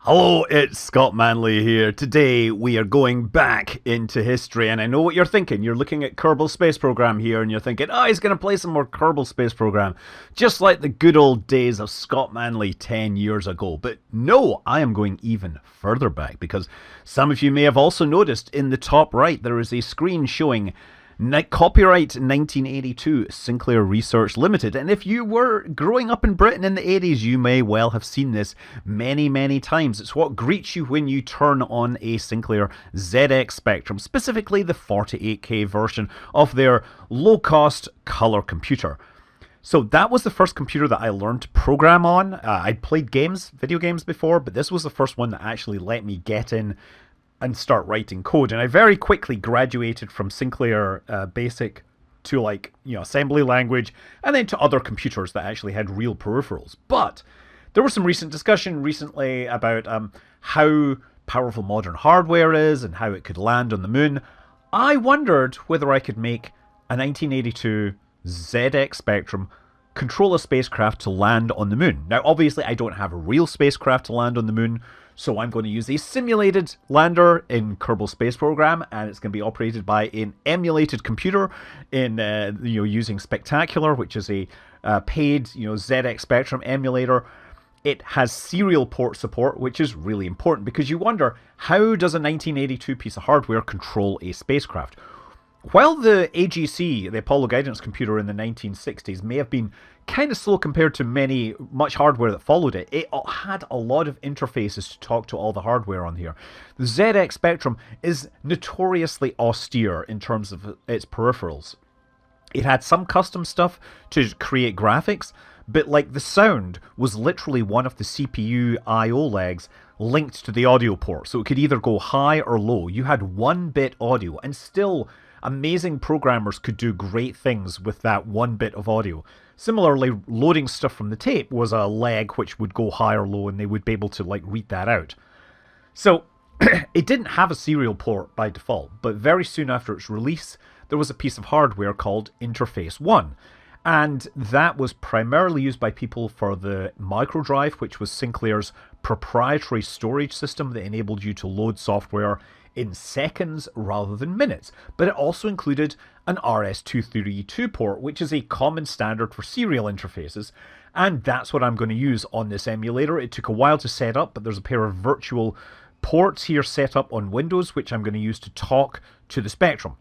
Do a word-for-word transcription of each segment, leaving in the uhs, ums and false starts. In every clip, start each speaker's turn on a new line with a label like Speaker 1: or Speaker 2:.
Speaker 1: Hello, it's Scott Manley here. Today we are going back into history, and I know what you're thinking. You're looking at Kerbal Space Program here, and you're thinking, oh, he's going to play some more Kerbal Space Program, just like the good old days of Scott Manley ten years ago. But no, I am going even further back, because some of you may have also noticed in the top right there is a screen showing copyright nineteen eighty-two, Sinclair Research Limited. And if you were growing up in Britain in the eighties, you may well have seen this many, many times. It's what greets you when you turn on a Sinclair Z X Spectrum, specifically the forty-eight K version of their low-cost color computer. So that was the first computer that I learned to program on. Uh, I'd played games, video games before, but this was the first one that actually let me get in and start writing code. And I very quickly graduated from Sinclair uh, Basic to, like, you know, assembly language, and then to other computers that actually had real peripherals. But there was some recent discussion recently about um, how powerful modern hardware is and how it could land on the moon. I wondered whether I could make a nineteen eighty-two Z X Spectrum control a spacecraft to land on the moon. Now, obviously, I don't have a real spacecraft to land on the moon, so I'm going to use a simulated lander in Kerbal Space Program, and it's going to be operated by an emulated computer in uh, you know using Spectacular, which is a uh, paid you know Z X Spectrum emulator. It has serial port support, which is really important because you wonder, how does a nineteen eighty-two piece of hardware control a spacecraft? While the A G C, the Apollo Guidance Computer in the nineteen sixties, may have been kind of slow compared to many, much hardware that followed it, it had a lot of interfaces to talk to all the hardware on here. The Z X Spectrum is notoriously austere in terms of its peripherals. It had some custom stuff to create graphics, but like the sound was literally one of the C P U I O legs linked to the audio port, so it could either go high or low. You had one bit audio, and still amazing programmers could do great things with that one bit of audio. Similarly, loading stuff from the tape was a leg which would go high or low, and they would be able to like read that out. So it didn't have a serial port by default, but very soon after its release, there was a piece of hardware called Interface One. And that was primarily used by people for the microdrive, which was Sinclair's proprietary storage system that enabled you to load software in seconds rather than minutes. But it also included an R S two thirty-two port, which is a common standard for serial interfaces, and that's what I'm going to use on this emulator. It took a while to set up, but there's a pair of virtual ports here set up on Windows, which I'm going to use to talk to the Spectrum.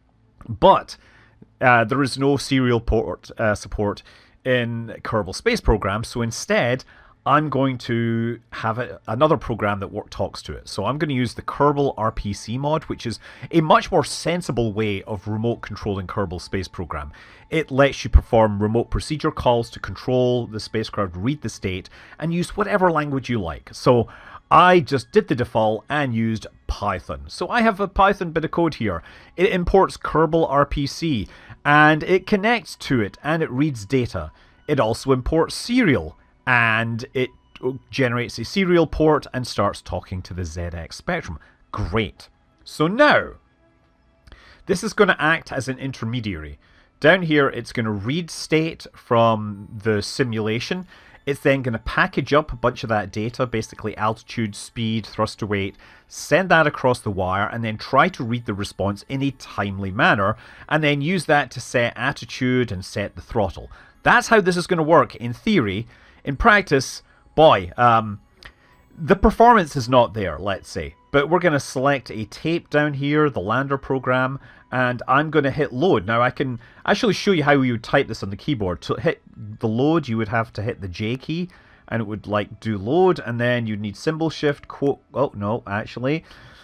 Speaker 1: But uh, there is no serial port uh, support in Kerbal Space Program, so instead I'm going to have a, another program that work, talks to it. So I'm going to use the Kerbal R P C mod, which is a much more sensible way of remote controlling Kerbal Space Program. It lets you perform remote procedure calls to control the spacecraft, read the state, and use whatever language you like. So I just did the default and used Python. So I have a Python bit of code here. It imports Kerbal R P C, and it connects to it, and it reads data. It also imports serial, and it generates a serial port and starts talking to the Z X Spectrum. Great. So now, this is going to act as an intermediary. Down here, it's going to read state from the simulation. It's then going to package up a bunch of that data, basically altitude, speed, thrust to weight, send that across the wire, and then try to read the response in a timely manner, and then use that to set attitude and set the throttle. That's how this is going to work in theory. In practice, boy, um, the performance is not there, let's say. But we're going to select a tape down here, the lander program, and I'm going to hit load. Now, I can actually show you how you would type this on the keyboard. To hit the load, you would have to hit the J key, and it would, like, do load, and then you'd need symbol shift, quote, oh, no, actually.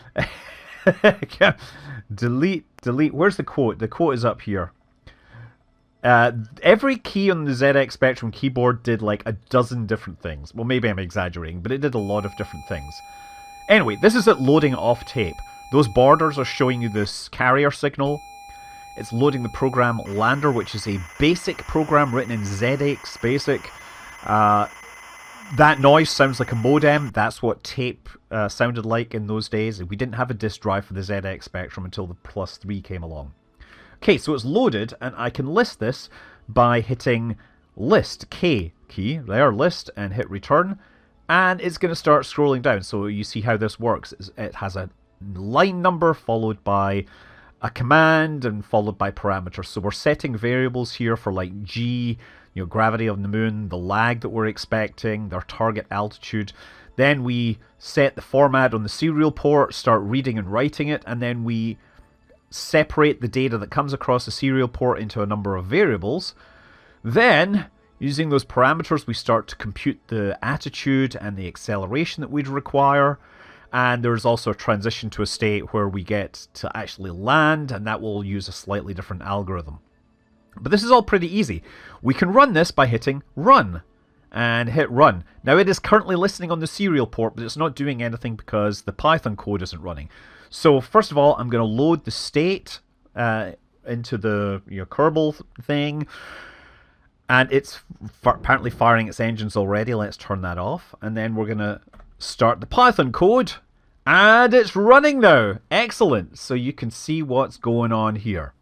Speaker 1: delete, delete, where's the quote? The quote is up here. Uh, every key on the Z X Spectrum keyboard did like a dozen different things. Well, maybe I'm exaggerating, but it did a lot of different things. Anyway, this is it loading off tape. Those borders are showing you this carrier signal. It's loading the program Lander, which is a basic program written in Z X Basic. Uh, that noise sounds like a modem. That's what tape uh, sounded like in those days. We didn't have a disk drive for the Z X Spectrum until the Plus three came along. Okay, so it's loaded, and I can list this by hitting list, K key, there, list, and hit return. and it's going to start scrolling down. So you see how this works. It has a line number followed by a command and followed by parameters. So we're setting variables here for like G, you know, gravity of the moon, the lag that we're expecting, their target altitude. Then we set the format on the serial port, start reading and writing it, and then we separate the data that comes across the serial port into a number of variables. Then, using those parameters, we start to compute the attitude and the acceleration that we'd require. And there's also a transition to a state where we get to actually land, and that will use a slightly different algorithm. But this is all pretty easy. We can run this by hitting run, and hit run. Now it is currently listening on the serial port, but it's not doing anything because the Python code isn't running. So first of all, I'm going to load the state uh, into the you know, Kerbal thing, and it's apparently firing its engines already. Let's turn that off, and then we're going to start the Python code, and it's running now. Excellent. So you can see what's going on here.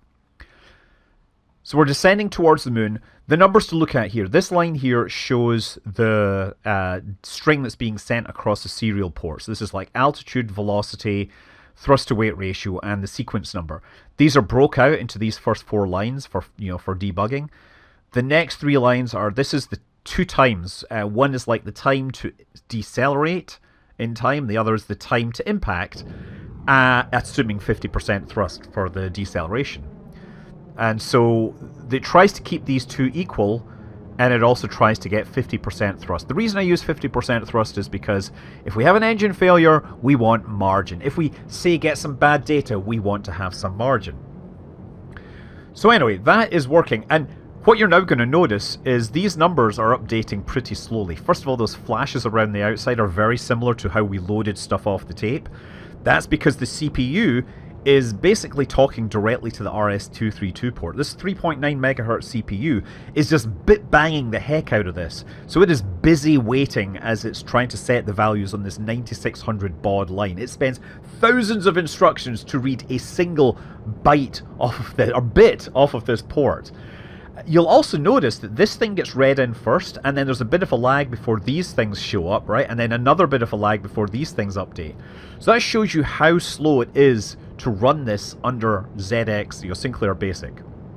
Speaker 1: So we're descending towards the moon. The numbers to look at here. This line here shows the uh, string that's being sent across the serial port. So this is like altitude, velocity, thrust to weight ratio, and the sequence number. These are broke out into these first four lines for you know for debugging. The next three lines are, this is the two times. Uh, one is like the time to decelerate in time. The other is the time to impact, uh, assuming fifty percent thrust for the deceleration. And so it tries to keep these two equal, and it also tries to get fifty percent thrust. The reason I use fifty percent thrust is because if we have an engine failure, we want margin. If we, say, get some bad data, we want to have some margin. So anyway, that is working. And what you're now going to notice is these numbers are updating pretty slowly. First of all, those flashes around the outside are very similar to how we loaded stuff off the tape. That's because the C P U is basically talking directly to the R S two thirty-two port. This three point nine megahertz C P U is just bit banging the heck out of this. So it is busy waiting as it's trying to set the values on this ninety-six hundred baud line. It spends thousands of instructions to read a single byte off of the, or bit off of this port. You'll also notice that this thing gets read in first, and then there's a bit of a lag before these things show up, right? And then another bit of a lag before these things update. So that shows you how slow it is to run this under Z X, you know, Sinclair Basic.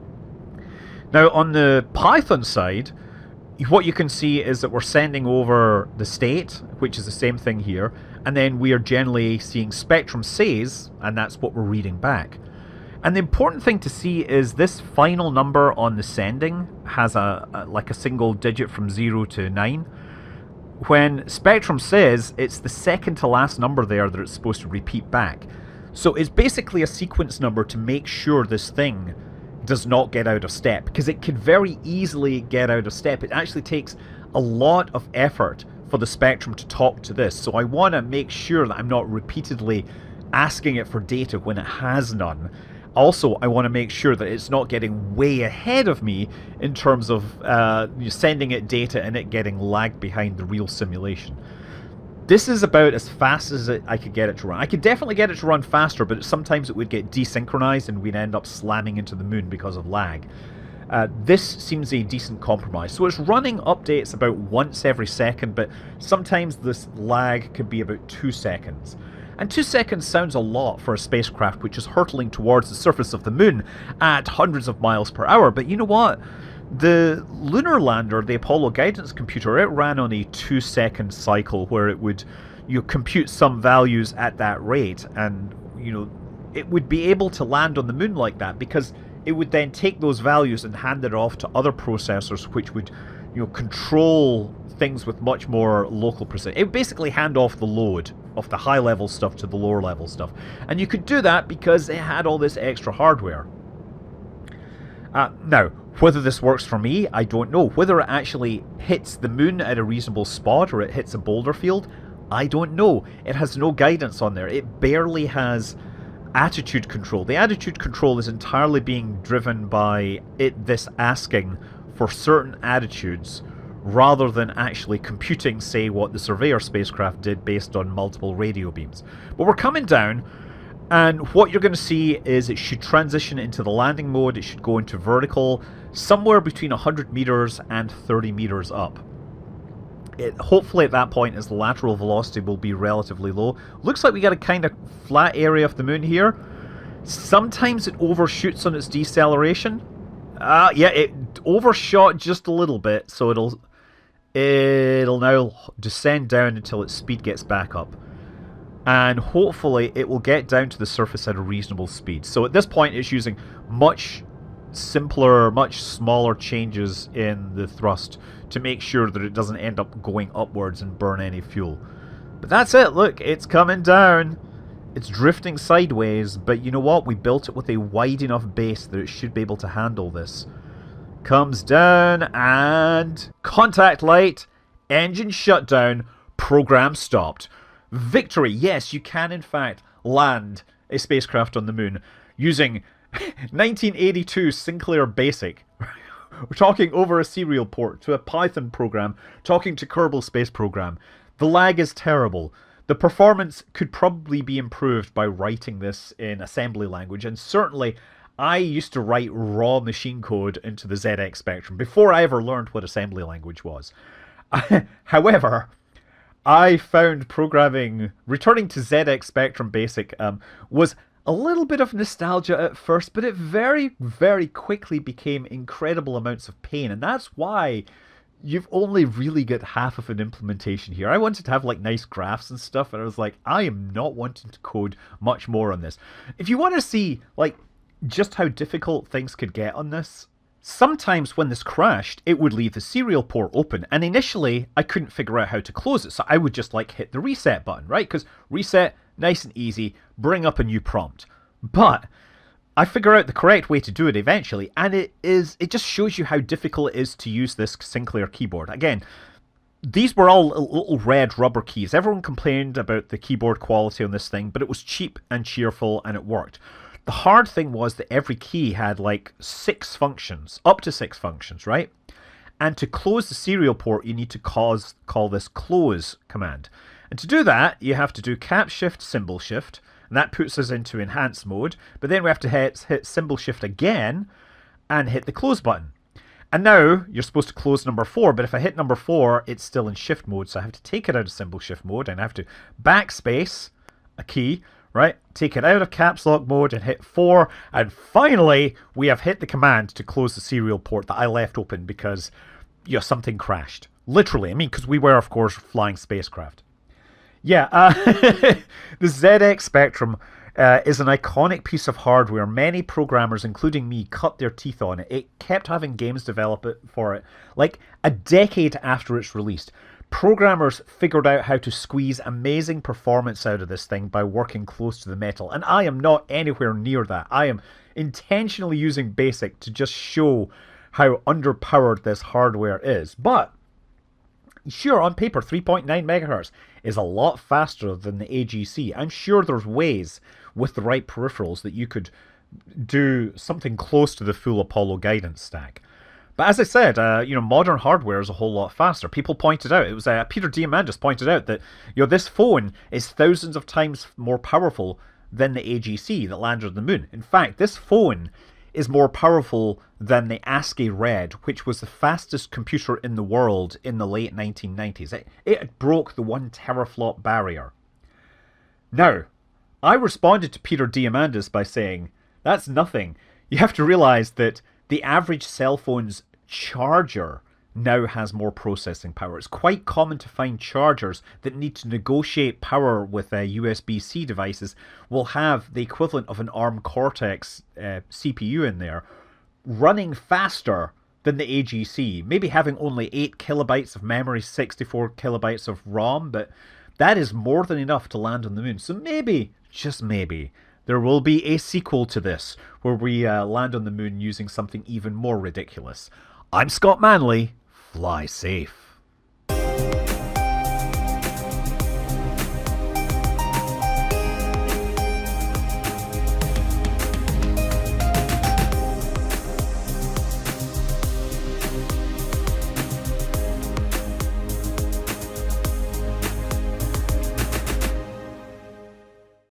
Speaker 1: Now on the Python side, what you can see is that we're sending over the state, which is the same thing here, and then we are generally seeing Spectrum says, and that's what we're reading back. And the important thing to see is this final number on the sending has a, a like a single digit from zero to nine. When Spectrum says, it's the second to last number there that it's supposed to repeat back. So it's basically a sequence number to make sure this thing does not get out of step, because it could very easily get out of step. It actually takes a lot of effort for the Spectrum to talk to this. So I want to make sure that I'm not repeatedly asking it for data when it has none. Also, I want to make sure that it's not getting way ahead of me in terms of uh, sending it data and it getting lagged behind the real simulation. This is about as fast as it, I could get it to run. I could definitely get it to run faster, but sometimes it would get desynchronized and we'd end up slamming into the moon because of lag. Uh, this seems a decent compromise. So it's running updates about once every second, but sometimes this lag could be about two seconds. And two seconds sounds a lot for a spacecraft which is hurtling towards the surface of the moon at hundreds of miles per hour. But you know what? The lunar lander, the Apollo guidance computer, it ran on a two second cycle where it would you know, compute some values at that rate, and you know it would be able to land on the moon like that because it would then take those values and hand it off to other processors which would you know control things with much more local precision. It would basically hand off the load of the high level stuff to the lower level stuff, and you could do that because it had all this extra hardware. Uh, now, whether this works for me, I don't know. Whether it actually hits the moon at a reasonable spot or it hits a boulder field, I don't know. It has no guidance on there. It barely has attitude control. The attitude control is entirely being driven by it this asking for certain attitudes rather than actually computing, say, what the Surveyor spacecraft did based on multiple radio beams. But we're coming down, and what you're going to see is it should transition into the landing mode. It should go into vertical somewhere between one hundred meters and thirty meters up. It, hopefully at that point its lateral velocity will be relatively low. Looks like we got a kind of flat area of the moon here. Sometimes it overshoots on its deceleration. Uh, yeah, it overshot just a little bit, so it'll it'll now descend down until its speed gets back up. And hopefully it will get down to the surface at a reasonable speed. So at this point it's using much simpler, much smaller changes in the thrust to make sure that it doesn't end up going upwards and burn any fuel. But that's it, look, it's coming down. It's drifting sideways, but you know what? We built it with a wide enough base that it should be able to handle this. Comes down and... contact light, engine shutdown, program stopped. Victory! Yes, you can in fact land a spacecraft on the moon using nineteen eighty-two Sinclair Basic. We're talking over a serial port to a Python program, talking to Kerbal Space Program. The lag is terrible. The performance could probably be improved by writing this in assembly language, and certainly I used to write raw machine code into the Z X Spectrum before I ever learned what assembly language was. However, I found programming, returning to Z X Spectrum Basic, um, was a little bit of nostalgia at first, but it very, very quickly became incredible amounts of pain, and that's why you've only really got half of an implementation here. I wanted to have like nice graphs and stuff, and I was like, I am not wanting to code much more on this. If you want to see like just how difficult things could get on this, sometimes when this crashed, it would leave the serial port open, and initially I couldn't figure out how to close it, so I would just like hit the reset button, right? Because reset, nice and easy, bring up a new prompt. But I figure out the correct way to do it eventually, and it is it just shows you how difficult it is to use this Sinclair keyboard. Again, these were all little red rubber keys. Everyone complained about the keyboard quality on this thing, but it was cheap and cheerful and it worked. The hard thing was that every key had like six functions, up to six functions, right? And to close the serial port, you need to cause, call this close command. And to do that, you have to do cap shift, symbol shift, and that puts us into enhanced mode. But then we have to hit, hit symbol shift again and hit the close button. And now you're supposed to close number four, but if I hit number four, it's still in shift mode. So I have to take it out of symbol shift mode and I have to backspace a key, right? Take it out of caps lock mode and hit four. And finally, we have hit the command to close the serial port that I left open because, you know, something crashed. Literally, I mean, because we were, of course, flying spacecraft. Yeah, uh, the Z X Spectrum uh, is an iconic piece of hardware. Many programmers, including me, cut their teeth on it. It kept having games develop it for it. Like a decade after it's released, programmers figured out how to squeeze amazing performance out of this thing by working close to the metal. And I am not anywhere near that. I am intentionally using BASIC to just show how underpowered this hardware is. But sure, on paper, three point nine megahertz is a lot faster than the A G C. I'm sure there's ways with the right peripherals that you could do something close to the full Apollo guidance stack. But as I said, uh, you know, modern hardware is a whole lot faster. People pointed out, it was uh, Peter Diamandis pointed out that, you know, this phone is thousands of times more powerful than the A G C that landed on the moon. In fact, this phone is more powerful than the ASCII Red, which was the fastest computer in the world in the late nineteen nineties. It, it broke the one teraflop barrier. Now, I responded to Peter Diamandis by saying, that's nothing. You have to realize that the average cell phone's charger now has more processing power. It's quite common to find chargers that need to negotiate power with uh, U S B C devices will have the equivalent of an ARM Cortex uh, C P U in there, running faster than the A G C, maybe having only eight kilobytes of memory, sixty-four kilobytes of ROM, but that is more than enough to land on the moon. So maybe, just maybe, there will be a sequel to this, where we uh, land on the moon using something even more ridiculous. I'm Scott Manley. Fly safe.